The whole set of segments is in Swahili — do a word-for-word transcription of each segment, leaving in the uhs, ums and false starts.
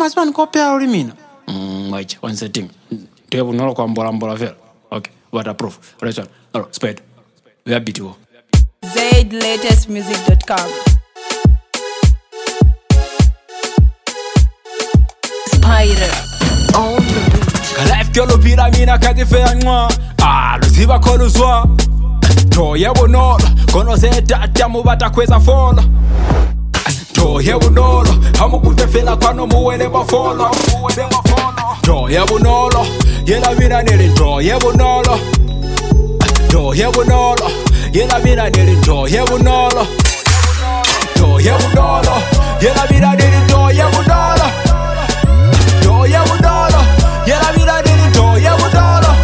mazima nikopea ulimina. Mm, wait, one setting. Do you know kwa mbola mbola vela? Okay, waterproof. Right one. Alright, spade. We are beat you. zaid latest music dot com. Spider on the beat. Life kyolo pira mina kazi fea ngwa. Ah, luziba koluzwa. Toye bunolo, kono se tata mubata kweza fola. Toye bunolo, hamu kutefela kwano muwele bafolo. Toye bunolo, yela mina nili toye bunolo. Toye bunolo, yela mina nili toye bunolo. Toye bunolo, yela mina nili toye bunolo. Toye bunolo, yela mina nili toye bunolo.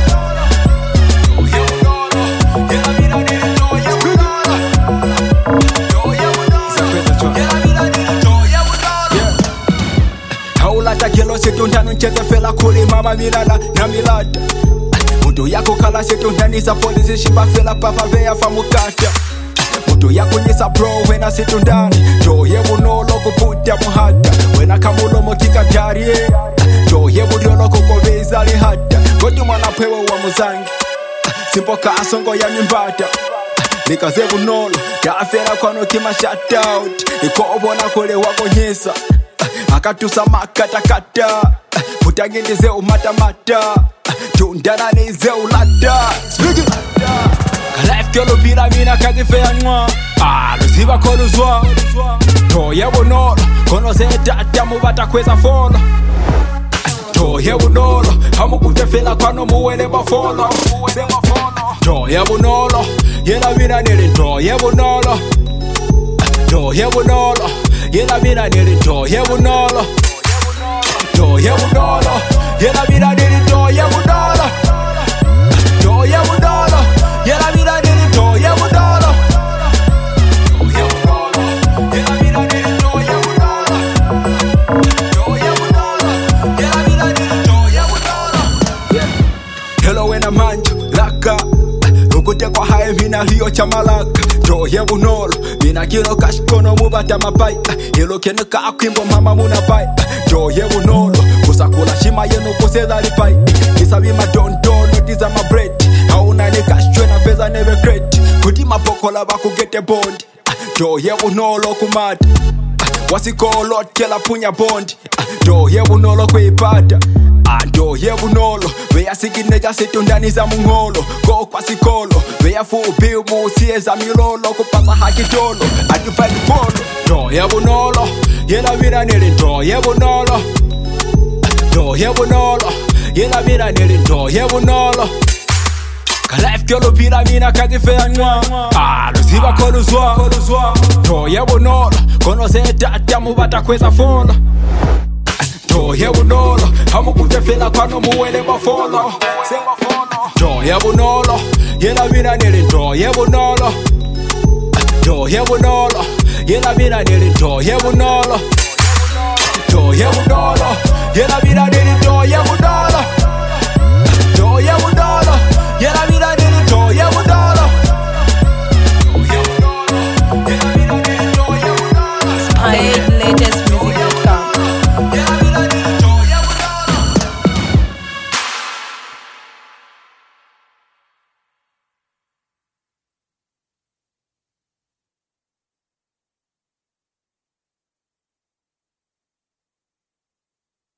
Kilo setu ndani ncheze fela kuli mama milala na milada. Mudu yako kala setu ndani za polisi shiba fela papa vea famukata. Mudu yako nyesa bro wena setu ndani. Joye bunolo kuputa muhata. Wena kamulo motika jari. Joye bunolo kukoveza li hata. Godi mwana pewe wa muzangi. Simpo ka asongo ya mimbata. Nikaze bunolo ya afera kwano kima shout out. Iko obona kule wako nyesa. Akatusa makatakata mutagendeze umatamata tundana neze ulada Speaking Life kyolo pira mina kazi fea ngwa Ah, luziba koluzwa Toye bunolo kono se tata mubata kweza fola Toye bunolo hamu kutefela kwano muwele bafolo Toye bunolo yela mina nili toye bunolo Toye bunolo yela mina nili toye bunolo. Toye bunolo, yela mina nili toye bunolo. Toye bunolo, yela mina nili toye bunolo. Toye bunolo, yela mina nili toye bunolo. Toye bunolo, yela mina nili toye bunolo. Hello wena manjo, laka Ukute kwa hae mina hiyo chamalaka Toye bunolo, mina kino kashikono mubata mabai Hilo kene ka akwimbo mama muna bai Toye bunolo, kusakula shima yeno kuseza lipai Kisabi madondono tiza mabread Hauna ni kashwe na feza neve crate Kuti mapokola baku gete bond Toye bunolo kumata Wasikolo kela punya bond Toye bunolo kuipata Toye bunolo Veya sikineja situ ndani za mungolo Go kwa sikolo Veya fubi umusie za milolo Kupasa haki tolo Adifadi polo Toye bunolo Yela mina nili toye bunolo Toye bunolo Yela mina nili toye bunolo Life kyolo pira mina kazi fea ngwa Ah, luziba koluzwa Toye bunolo Kono se tata mubata kweza fola Toye bunolo hamu kutefela kwano muwele bafolo Toye bunolo yela mina nili toye bunolo. Toye bunolo yela mina nili toye bunolo. Toye bunolo yela mina nili